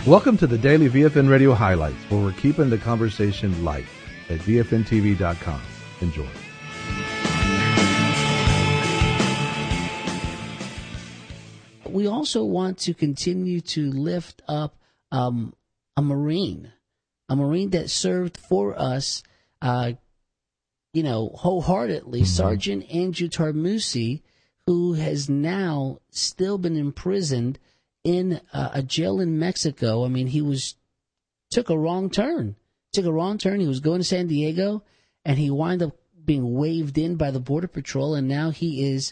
Welcome to the Daily VFN Radio Highlights, where we're keeping the conversation light at VFNTV.com. Enjoy. We also want to continue to lift up a Marine that served for us, wholeheartedly, Sergeant Andrew Tarmusi, who has now still been imprisoned in a jail in Mexico. I mean, he took a wrong turn. He was going to San Diego, and he wound up being waved in by the Border Patrol, and now he is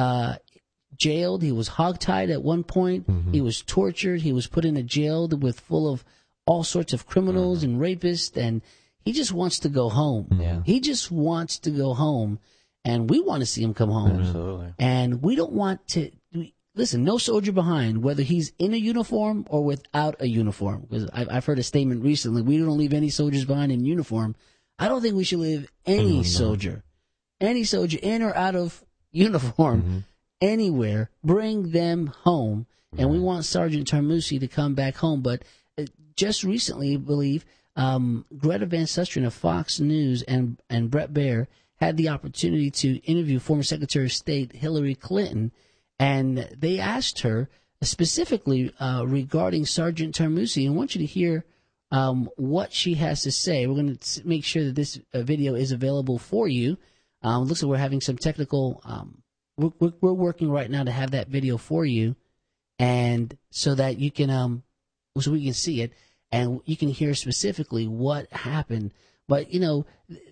jailed. He was hogtied at one point. He was tortured. He was put in a jail full of all sorts of criminals and rapists, and he just wants to go home. Yeah. He just wants to go home, and we want to see him come home. Absolutely. And we don't want to listen. No soldier behind, whether he's in a uniform or without a uniform. Because I've heard a statement recently: we don't leave any soldiers behind in uniform. I don't think we should leave any soldier in or out of uniform. Anywhere, bring them home. And we want Sergeant Tarmusi to come back home. But just recently, I believe, Greta Van Susteren of Fox News and Bret Baier had the opportunity to interview former Secretary of State Hillary Clinton, and they asked her specifically regarding Sergeant Tarmusi. And I want you to hear what she has to say. We're going to make sure that this video is available for you. Looks like we're having some technical We're working right now to have that video for you, and so that you can, so we can see it, and you can hear specifically what happened. But you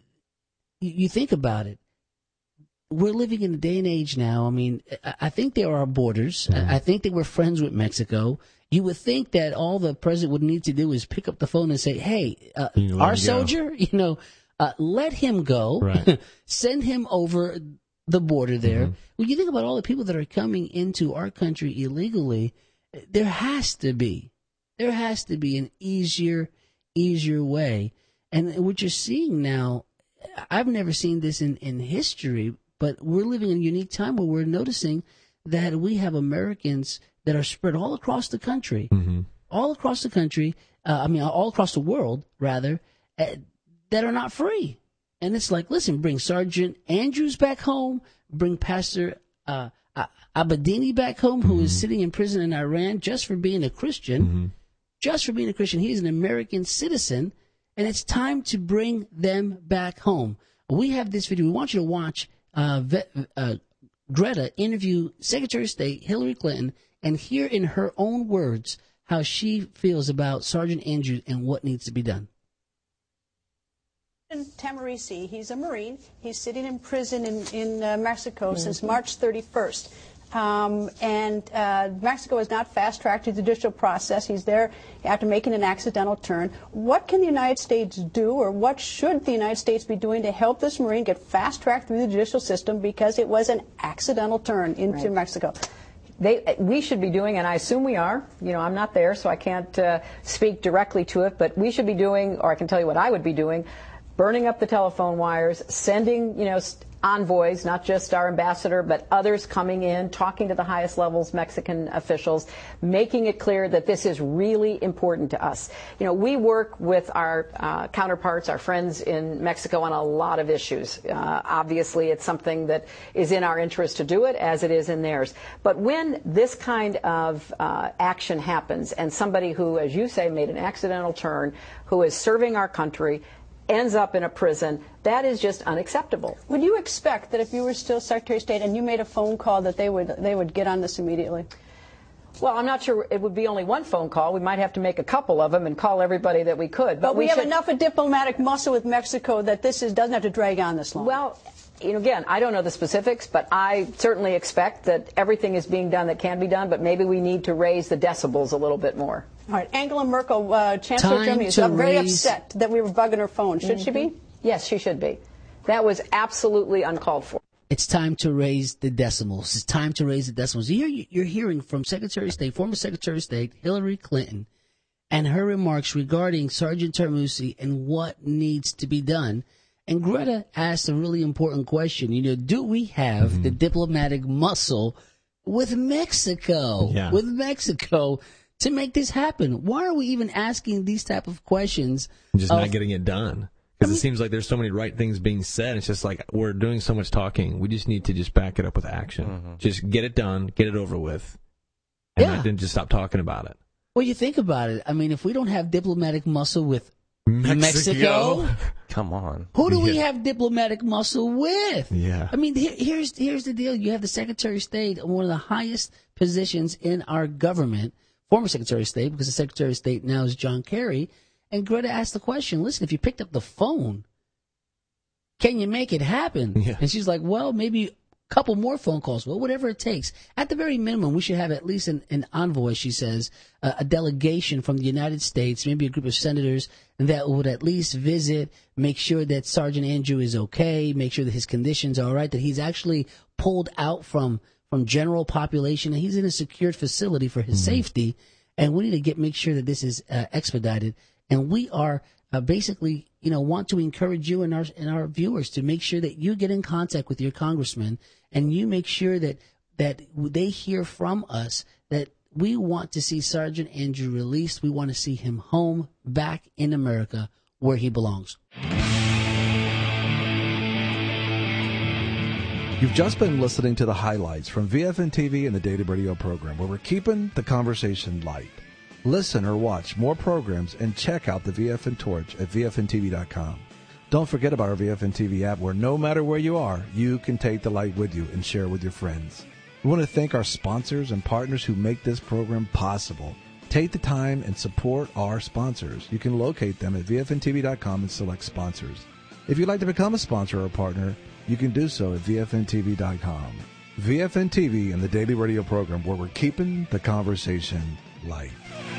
think about it. We're living in a day and age now. I mean, I think there are borders. I think that we're friends with Mexico. You would think that all the president would need to do is pick up the phone and say, "Hey, our soldier, let him go. Right. Send him over the border there." When you think about all the people that are coming into our country illegally, there has to be an easier way. And what you're seeing now, I've never seen this in history, but we're living in a unique time where we're noticing that we have Americans that are spread all across the country, all across the world, rather, that are not free. And it's like, listen, bring Sergeant Andrews back home, bring Pastor Abedini back home, who is sitting in prison in Iran just for being a Christian. Just for being a Christian. He's an American citizen, and it's time to bring them back home. We have this video. We want you to watch Greta interview Secretary of State Hillary Clinton and hear in her own words how she feels about Sergeant Andrews and what needs to be done. Tamarisi, he's a Marine. He's sitting in prison in Mexico since March 31st. Mexico has not fast-tracked the judicial process. He's there after making an accidental turn. What can the United States do, or what should the United States be doing to help this Marine get fast-tracked through the judicial system because it was an accidental turn into Mexico? We should be doing, and I assume we are, I'm not there, so I can't speak directly to it, but we should be doing, or I can tell you what I would be doing, burning up the telephone wires, sending, envoys, not just our ambassador, but others coming in, talking to the highest levels, Mexican officials, making it clear that this is really important to us. We work with our counterparts, our friends in Mexico on a lot of issues. Obviously, it's something that is in our interest to do it, as it is in theirs. But when this kind of action happens, and somebody who, as you say, made an accidental turn, who is serving our country, ends up in a prison, that is just unacceptable. Would you expect that if you were still Secretary of State and you made a phone call that they would get on this immediately? Well, I'm not sure it would be only one phone call. We might have to make a couple of them and call everybody that we could. But we have enough of diplomatic muscle with Mexico that doesn't have to drag on this long. Well, again, I don't know the specifics, but I certainly expect that everything is being done that can be done, but maybe we need to raise the decibels a little bit more. All right. Angela Merkel, Chancellor of Germany, is very upset that we were bugging her phone. Should she be? Yes, she should be. That was absolutely uncalled for. It's time to raise the decimals. It's time to raise the decimals. You're hearing from Secretary of State, former Secretary of State Hillary Clinton, and her remarks regarding Sergeant Tarmusi and what needs to be done. And Greta asked a really important question. Do we have the diplomatic muscle with Mexico? Yeah. With Mexico to make this happen? Why are we even asking these type of questions? Just not getting it done. Because it seems like there's so many right things being said. It's just like we're doing so much talking. We just need to just back it up with action. Mm-hmm. Just get it done, get it over with, and then just stop talking about it. Well, you think about it. I mean, if we don't have diplomatic muscle with Mexico, come on. Who do we have diplomatic muscle with? Yeah. I mean, here's the deal. You have the Secretary of State, one of the highest positions in our government, former Secretary of State, because the Secretary of State now is John Kerry. And Greta asked the question, listen, if you picked up the phone, can you make it happen? Yeah. And she's like, well, maybe a couple more phone calls. Well, whatever it takes. At the very minimum, we should have at least an envoy, she says, a delegation from the United States, maybe a group of senators that would at least visit, make sure that Sergeant Andrew is okay, make sure that his conditions are all right, that he's actually pulled out from general population, and he's in a secured facility for his safety. And we need to make sure that this is expedited. And we are basically, want to encourage you and our viewers to make sure that you get in contact with your congressman and you make sure that they hear from us that we want to see Sergeant Andrew released. We want to see him home, back in America, where he belongs. You've just been listening to the highlights from VFN TV and the Daily Radio program, where we're keeping the conversation light. Listen or watch more programs and check out the VFN Torch at VFNTV.com. Don't forget about our VFN TV app, where no matter where you are, you can take the light with you and share with your friends. We want to thank our sponsors and partners who make this program possible. Take the time and support our sponsors. You can locate them at VFNTV.com and select sponsors. If you'd like to become a sponsor or a partner, you can do so at VFNTV.com. VFN TV and the Daily Radio program, where we're keeping the conversation light.